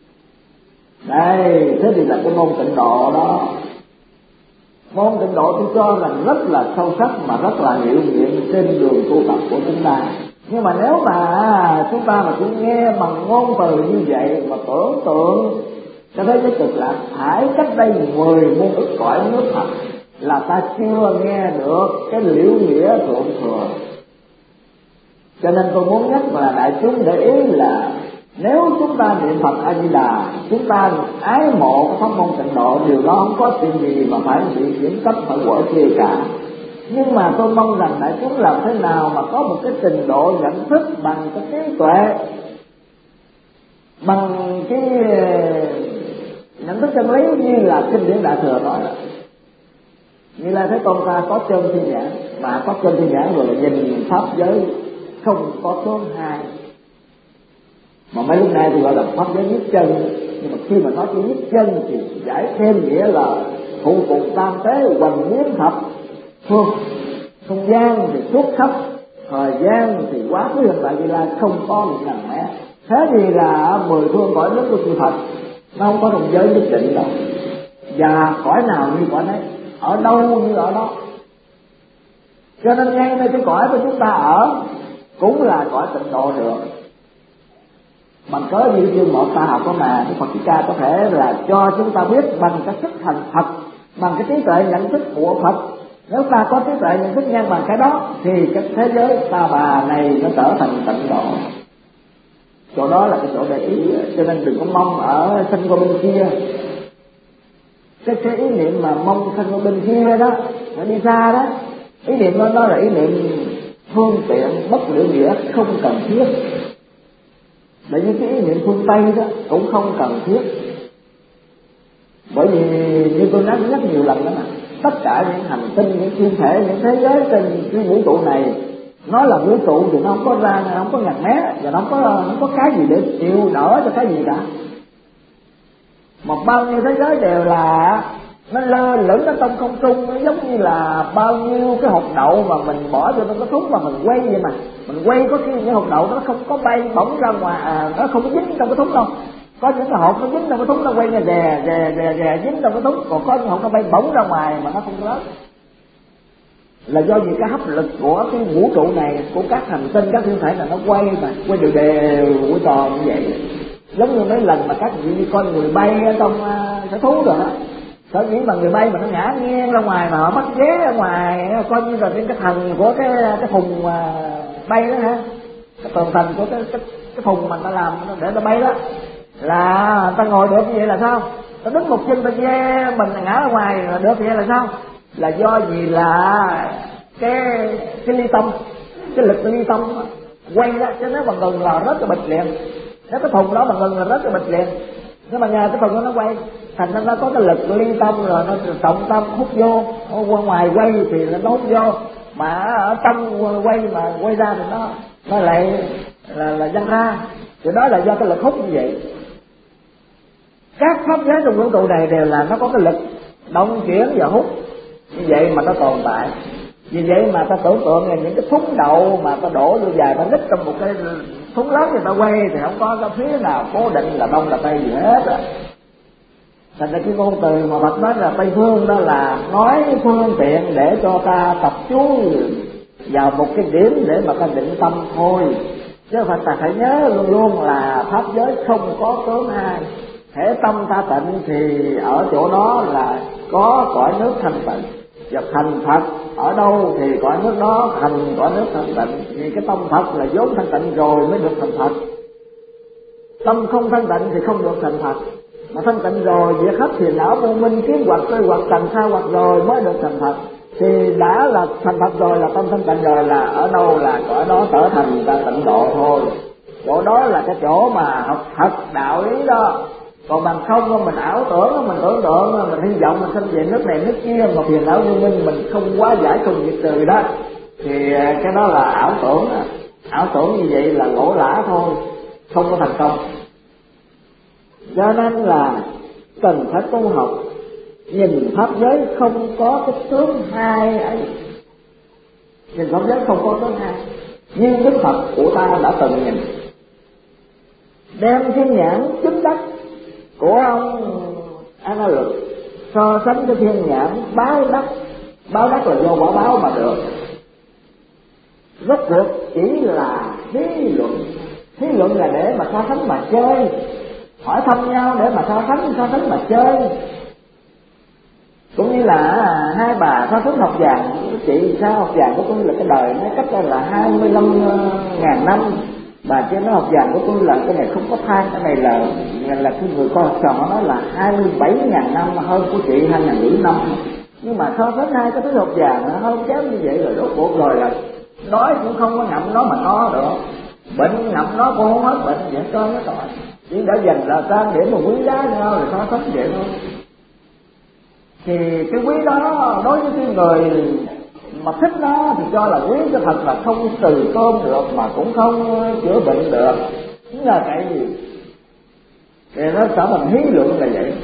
Đây, thế thì là cái môn Tịnh Độ đó. Môn Tịnh Độ tôi cho rằng rất là sâu sắc mà rất là hiệu nghiệm trên đường tu tập của chúng ta. Nhưng mà nếu mà chúng ta mà chỉ nghe bằng ngôn từ như vậy mà tưởng tượng cái thế giới Cực Lạc phải cách đây 10 muôn ức cõi nước thật, là ta chưa nghe được cái liễu nghĩa thượng thừa. Cho nên tôi muốn nhắc là đại chúng để ý là nếu chúng ta niệm Phật A Di Đà, chúng ta ái mộ cái pháp môn Tịnh Độ, điều đó không có chuyện gì mà phải bị kiểm cấp phải quở kia cả. Nhưng mà tôi mong rằng đại chúng làm thế nào mà có một cái trình độ nhận thức bằng cái trí tuệ, bằng cái nhận thức chân lý như là kinh điển Đại Thừa nói. Như là Thế Tôn ta có chân thiên nhãn, mà có chân thiên nhãn rồi nhìn pháp giới không có tướng hai. Mà mấy lúc nay thì gọi là pháp giới nhất chân, nhưng mà khi mà nói chữ nhất chân thì giải thêm nghĩa là phụ cùng tam tế hoành biến thập phương. Không gian thì suốt khắp, thời gian thì quá khứ hiện tại Như Lai không có một ngàn mé. Thế thì là 10 phương cõi nước của chư Phật nó không có đồng giới nhất định đâu, và cõi nào như cõi đấy, ở đâu như ở đó. Cho nên ngay nơi cái cõi của chúng ta ở cũng là cõi Tịnh Độ được. Bằng cớ như chương 1 ta học có mà Đức Phật Thích Ca có thể là cho chúng ta biết bằng cái sức thành Phật, bằng cái trí tuệ nhận thức của Phật. Nếu ta có trí tuệ nhận thức ngang bằng cái đó thì cái thế giới Ta Bà này nó trở thành Tịnh Độ. Chỗ đó là cái chỗ để ý, cho nên đừng có mong ở sanh qua bên kia. Cái ý niệm mà mong sanh qua bên kia đó, nó đi xa đó, ý niệm đó là ý niệm phương tiện bất liễu nghĩa, không cần thiết. Bởi vì cái ý niệm phương Tây đó cũng không cần thiết. Bởi vì như tôi nói rất nhiều lần đó mà, tất cả những hành tinh, những thiên thể, những thế giới trên cái vũ trụ này, nó là vũ trụ thì nó không có ra, nó không có ngặt mé, và nó không có cái gì để chịu đỡ cho cái gì cả. Mà bao nhiêu thế giới đều là nó lơ lửng ở trong không trung, nó giống như là bao nhiêu cái hột đậu mà mình bỏ vô trong cái thúng mà mình quay vậy mà. Mình quay có cái hột đậu nó không có bay bổng ra ngoài, nó không có dính trong cái thúng đâu. Có những cái hột nó dính trong cái thúng, nó quay nghe rè dính trong cái thúng, còn có những hột nó bay bổng ra ngoài mà nó không rớt. Là do vì cái hấp lực của cái vũ trụ này, của các hành tinh, các thiên thể là nó quay mà quay đều quay tròn như vậy. Giống như mấy lần mà các vị đi coi người bay ở trong sở thú rồi đó, sở dĩ mà người bay mà nó ngã nghiêng ra ngoài mà họ mất ghế ra ngoài, coi như là cái thần của cái thùng bay đó ha, cái tường thành của cái thùng mà ta làm để ta bay đó, là ta ngồi được như vậy là sao? Ta đứng một chân ta ve mình ngã ra ngoài là được như vậy là sao? Là do gì là cái ly tâm, cái lực ly tâm quay đó, chứ nếu bằng ngừng là rất là bịch liền. Nếu cái thùng đó bằng ngừng là rất là bịch liền. Nhưng mà nhờ cái thùng đó nó quay, thành ra nó có cái lực ly tâm rồi nó trọng tâm hút vô, qua ngoài quay thì nó hút vô, mà ở trong quay mà quay ra thì nó lại là văng ra. Thì đó là do cái lực hút như vậy. Các pháp giới trong vũ trụ này đều là nó có cái lực động chuyển và hút như vậy mà nó tồn tại. Vì vậy mà ta tưởng tượng là những cái thúng đậu mà ta đổ vô dài, ta đít trong một cái thúng lớn thì ta quay thì không có cái phía nào cố định là đông là tây gì hết á. Thành ra cái ngôn từ mà Phật nói là Tây Phương đó là nói phương tiện để cho ta tập chú vào một cái điểm để mà ta định tâm thôi. Chứ Phật ta phải nhớ luôn luôn là pháp giới không có tướng hai. Thể tâm ta tịnh thì ở chỗ đó là có cõi nước thanh tịnh. Và thành Phật ở đâu thì cõi nước đó thành cõi nước thanh tịnh. Vì cái tâm Phật là vốn thanh tịnh rồi mới được thành Phật. Tâm không thanh tịnh thì không được thành Phật. Mà thanh tịnh rồi diệt hết phiền não vô minh kiến hoặc cơ hoặc trần sa hoặc rồi mới được thành Phật. Thì đã là thành Phật rồi, là tâm thanh tịnh rồi, là ở đâu là cõi đó trở thành ra tịnh độ thôi. Chỗ đó là cái chỗ mà học thật đạo lý đó. Còn bằng không mình ảo tưởng, mình tưởng tượng, mình hy vọng mình sinh về nước này nước kia mà phiền não vô minh mình không quá giải không diệt trừ đó, thì cái đó là ảo tưởng. Ảo tưởng như vậy là lỗ lã thôi, không có thành công. Cho nên là cần phải tu học, nhìn pháp giới không có cái tướng hai ấy, nhìn pháp giới không có tướng hai, nhưng Đức Phật của ta đã từng nhìn. Đem thiên nhãn chứng đắc của ông A Na Lực so sánh với thiên nhãn báo đắc là do quả báo mà được. Rốt cuộc chỉ là thí luận là để mà so sánh mà chơi, hỏi thăm nhau để mà so sánh mà chơi. Cũng như là hai bà so sánh học vàng, chị sao học vàng của tôi là cái đời nó cách là 25.000 năm, bà kia nó học vàng của tôi là cái này không có thang, cái này là cái người con học trò nó nói là 27.000 năm hơn của chị 2.500 năm. Nhưng mà so sánh hai cái thứ học vàng nó hơn kém như vậy rồi rốt cuộc rồi là đói cũng không có ngậm nó mà no được, bệnh ngậm nó cũng không hết bệnh, vậy cho nó tội. Chỉ đã dành là trang để mà quý giá nhau rồi so sánh vậy thôi. Thì cái quý đó đối với cái người mà thích nó thì cho là quý, cái thật là không từ cơm được mà cũng không chữa bệnh được. Chính là tại vì thì nó trở thành hí luận là vậy.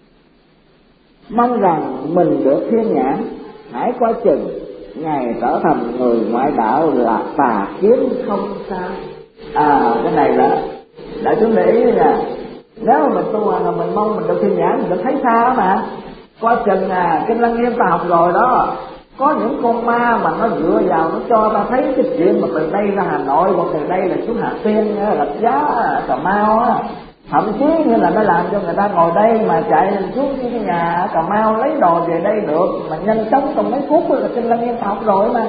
Mong rằng mình được thiên nhãn, hãy coi chừng Ngài trở thành người ngoại đạo là tà kiến không sao. Cái này là đại chúng để ý nha. Nếu mà mình tu là mình mong mình được thiên nhãn, mình được thấy xa mà. Coi chừng Kinh Lăng Nghiêm ta học rồi đó, có những con ma mà nó dựa vào nó cho ta thấy cái chuyện mà từ đây ra Hà Nội hoặc từ đây là xuống Hà Tiên, Rạch Giá, Cà Mau á, thậm chí như là nó làm cho người ta ngồi đây mà chạy xuống cái nhà Cà Mau lấy đồ về đây được mà nhanh chóng trong mấy phút là Kinh Lăng Nghiêm ta học rồi mà.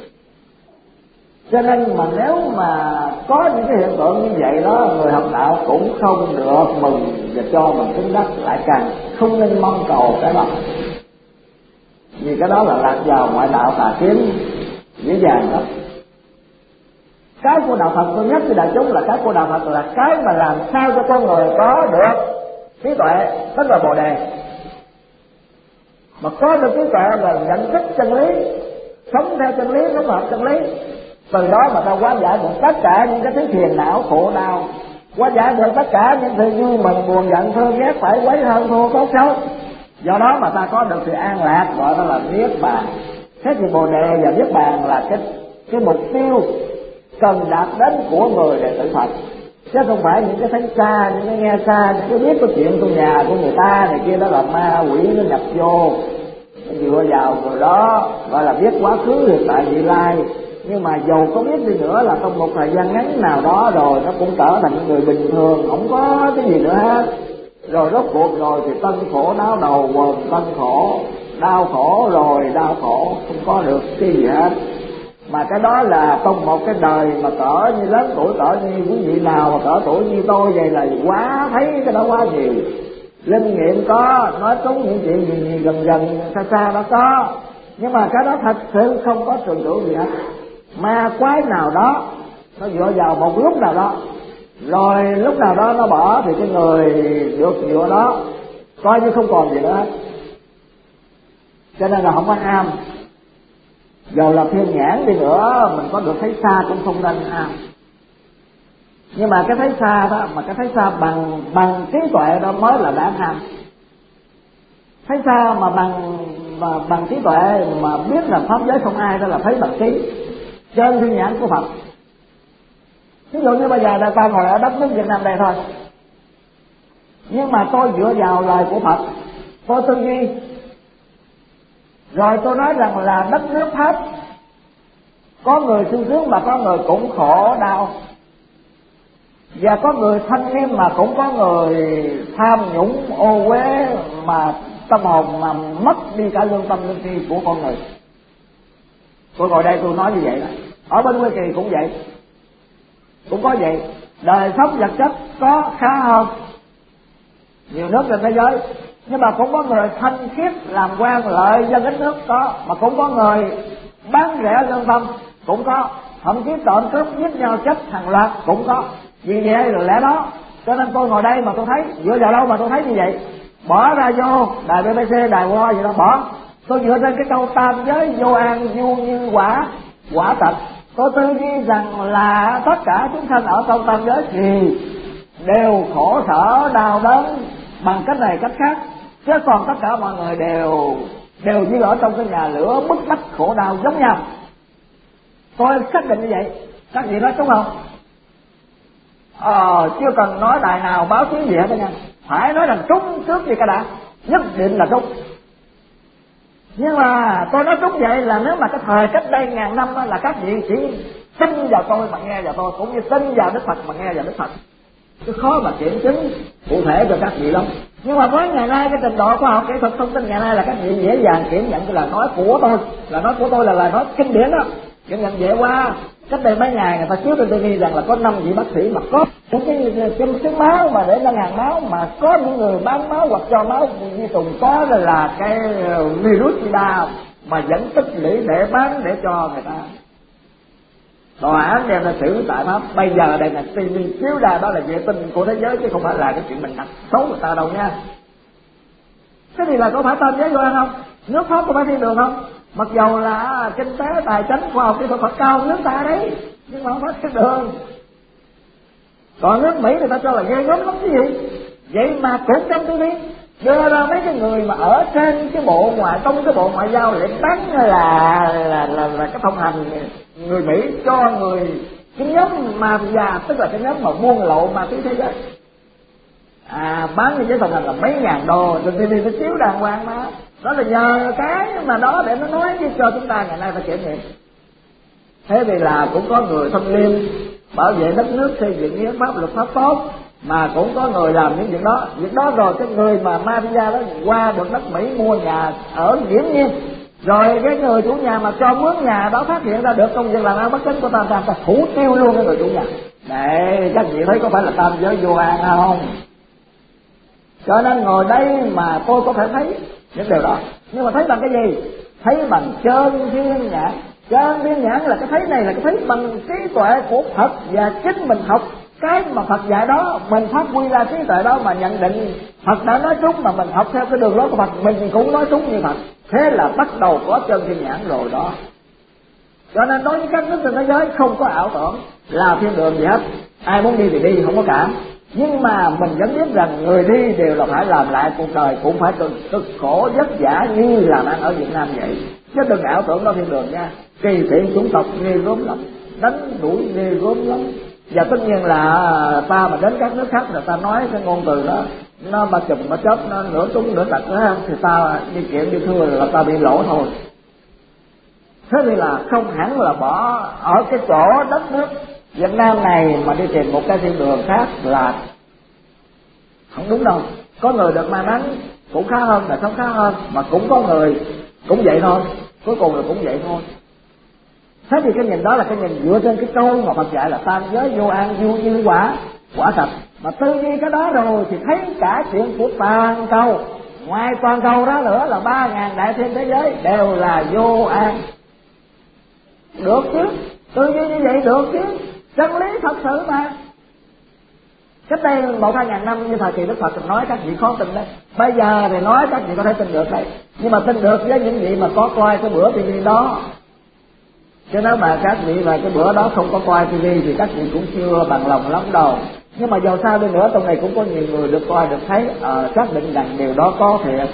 Cho nên mà nếu mà có những cái hiện tượng như vậy đó, người học đạo cũng không được mừng và cho mình chứng đắc, lại càng không nên mong cầu cái đó, vì cái đó là lạc vào ngoại đạo tà kiến dễ dàng lắm. Cái của đạo Phật tôi nhắc với đại chúng là cái của đạo Phật là cái mà làm sao cho con người có được trí tuệ, tức là Bồ Đề. Mà có được trí tuệ là nhận thức chân lý, sống theo chân lý, sống hợp chân lý, từ đó mà ta hóa giải được tất cả những cái thứ phiền não khổ đau, hóa giải được tất cả những thứ vui mừng buồn giận thương ghét phải quấy hơn thua tốt xấu. Do đó mà ta có được sự an lạc, gọi đó là niết bàn. Thế thì Bồ Đề và niết bàn là cái mục tiêu cần đạt đến của người đệ tử Phật, chứ không phải những cái thấy xa, những cái nghe xa, những cái biết có chuyện trong nhà của người ta này kia, đó là ma quỷ nó nhập vô, nó dựa vào người đó, gọi là biết quá khứ hiện tại vị lai. Nhưng mà dầu có biết đi nữa là trong một thời gian ngắn nào đó rồi nó cũng trở thành người bình thường, không có cái gì nữa hết. Rồi rốt cuộc rồi thì tân khổ náo đầu quần tân khổ, đau khổ rồi đau khổ, không có được cái gì hết. Mà cái đó là trong một cái đời mà cỡ như lớn tuổi, cỡ như quý vị nào mà cỡ tuổi như tôi vậy là quá thấy cái đó quá nhiều. Linh nghiệm có, nói trúng những chuyện gì gần xa xa đó có, nhưng mà cái đó thật sự không có trường trụ gì hết. Ma quái nào đó nó dựa vào một lúc nào đó, rồi lúc nào đó nó bỏ thì cái người được dựa đó coi như không còn gì nữa hết. Cho nên là không có ham. Dầu là thiên nhãn đi nữa, mình có được thấy xa cũng không nên ham. Nhưng mà cái thấy xa đó, mà cái thấy xa bằng trí tuệ đó mới là đáng ham. Thấy xa mà bằng trí tuệ mà biết là pháp giới không ai, đó là thấy bằng trí trên thiên nhãn của Phật. Ví dụ như bây giờ là ta ngồi ở đất nước Việt Nam đây thôi, nhưng mà tôi dựa vào lời của Phật, tôi tư duy, rồi tôi nói rằng là đất nước Pháp có người sung sướng mà có người cũng khổ đau, và có người thanh nghiêm mà cũng có người tham nhũng ô uế mà tâm hồn mà mất đi cả lương tâm lương tri của con người. Tôi ngồi đây tôi nói như vậy đó. Ở bên Hoa Kỳ cũng vậy, cũng có vậy. Đời sống vật chất có khá hơn nhiều nước trên thế giới, nhưng mà cũng có người thanh khiết làm quan lợi dân ít nước có, mà cũng có người bán rẻ lương tâm cũng có, thậm chí trộm cướp giết nhau chết hàng loạt cũng có. Vì vậy là lẽ đó, cho nên tôi ngồi đây mà tôi thấy dựa vào đâu mà tôi thấy như vậy. Bỏ ra vô đài BBC, đài Hoa gì đó bỏ, tôi dựa trên cái câu tam giới vô an vô như quả, Quả thật tôi tư duy rằng là tất cả chúng sanh ở trong tam giới thì đều khổ sở đau đớn bằng cách này cách khác, chứ còn tất cả mọi người đều như ở trong cái nhà lửa bức bách khổ đau giống nhau. Tôi xác định như vậy. Các vị nói đúng không? Chưa cần nói đài nào báo chí gì hết đó nha, phải nói rằng trúng trước đi cả đã, nhất định là trúng. Nhưng mà tôi nói trúng vậy là nếu mà cái thời cách đây 1000 năm là các vị chỉ tin vào tôi mà nghe vào tôi, cũng như tin vào Đức Phật mà nghe vào Đức Phật, chứ khó mà kiểm chứng cụ thể cho các vị lắm. Nhưng mà với ngày nay cái trình độ khoa học kỹ thuật thông tin ngày nay là các vị dễ dàng kiểm nhận cái lời nói của tôi, là nói của tôi là lời nói kinh điển đó. Kiểm nhận vậy qua cách đây mấy ngày người ta chiếu trên TV rằng là có 5 vị bác sĩ mà có cái máu mà để ngân hàng máu mà có những người bán máu hoặc cho máu như Tùng có là cái virus SIDA mà vẫn tích lũy để bán để cho người ta. Tòa án đem ra xử tại Pháp. Bây giờ đây là TV chiếu ra đó là vệ tinh của thế giới chứ không phải là cái chuyện mình đặt xấu người ta đâu nha. Thế thì là có phải tam giới vô ăn không? Nước Pháp có phải thiên đường không? Mặc dầu là kinh tế tài chính khoa học kỹ thuật Phật cao nước ta đấy, nhưng mà không phải thiên đường. Còn nước Mỹ người ta cho là ghê gớm lắm cái gì. Vậy mà cũng trong TV đưa ra mấy cái người mà ở trên cái bộ ngoại trong cái bộ ngoại giao để bán là cái thông hành người Mỹ cho người cái nhóm mafia, tức là cái nhóm mà buôn lậu ma túy thế giới. Bán như cái thông hành là mấy ngàn đô, trên TV nó chiếu đàng hoàng mà. Đó là nhờ cái mà đó để nó nói với cho chúng ta ngày nay phải kiểm nghiệm. Thế thì là cũng có người thông liêm bảo vệ đất nước, xây dựng hiến pháp luật pháp tốt, mà cũng có người làm những việc đó rồi cái người mà mafia đó qua được đất Mỹ mua nhà ở nghiễm nhiên, rồi cái người chủ nhà mà cho mướn nhà đó phát hiện ra được công việc làm ăn bất chính của ta thủ tiêu luôn cái người chủ nhà. Đấy, các vị thấy có phải là tam giới vô an không? Cho nên ngồi đây mà tôi có thể thấy những điều đó, nhưng mà thấy bằng cái gì? Thấy bằng chân thiên nhãn. Chân thiên nhãn là cái thấy này là cái thấy bằng trí tuệ của Phật, và chính mình học cái mà Phật dạy đó, mình phát huy ra trí tuệ đó mà nhận định Phật đã nói đúng, mà mình học theo cái đường lối của Phật mình cũng nói đúng như Phật. Thế là bắt đầu có chân thiên nhãn rồi đó. Cho nên đối với các nước trên thế giới không có ảo tưởng là thiên đường gì hết, ai muốn đi thì đi, không có cản. Nhưng mà mình vẫn biết rằng người đi đều là phải làm lại cuộc đời, cũng phải cực khổ vất vả như làm ăn ở Việt Nam vậy. Chứ đừng ảo tưởng đó thiên đường nha. Kỳ thị chủng tộc ghê gớm lắm, đánh đuổi ghê gớm lắm. Và tất nhiên là ta mà đến các nước khác là ta nói cái ngôn từ đó nó ba chùm ba chớp, nó nửa trúng nửa tật nữa, thì ta đi kiện đi thưa là ta bị lỗ thôi. Thế thì là không hẳn là bỏ ở cái chỗ đất nước Việt Nam này mà đi tìm một cái thiên đường khác là không đúng đâu. Có người được may mắn cũng khá hơn, là sống khá hơn, mà cũng có người cũng vậy thôi, cuối cùng là cũng vậy thôi. Thế thì cái nhìn đó là cái nhìn dựa trên cái câu mà Phật dạy là tam giới vô an vô như quả thật. Mà tư duy cái đó rồi thì thấy cả chuyện của toàn cầu, ngoài toàn cầu đó nữa là 3000 đại thiên thế giới đều là vô an. Được chứ, tư duy như vậy được chứ, chân lý thật sự mà. Cách đây 1-2 năm như thời kỳ Đức Phật nói các vị khó tin đấy. Bây giờ thì nói các vị có thể tin được đấy, nhưng mà tin được với những vị mà có coi cái bữa TV đó. Chứ nếu mà các vị mà cái bữa đó không có coi TV thì các vị cũng chưa bằng lòng lắm đâu. Nhưng mà dầu sao đi nữa, trong này cũng có nhiều người được coi được thấy, xác định rằng điều đó có thiệt.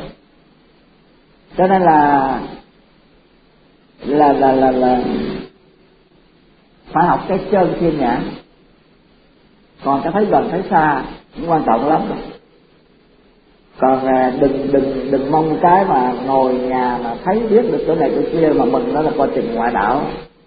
Cho nên là phải học cái chân thiên nhãn. Còn cái thấy gần thấy xa cũng quan trọng lắm rồi. Còn đừng mong cái mà ngồi nhà mà thấy biết được chỗ này chỗ kia mà mình đó là coi chừng ngoại đạo.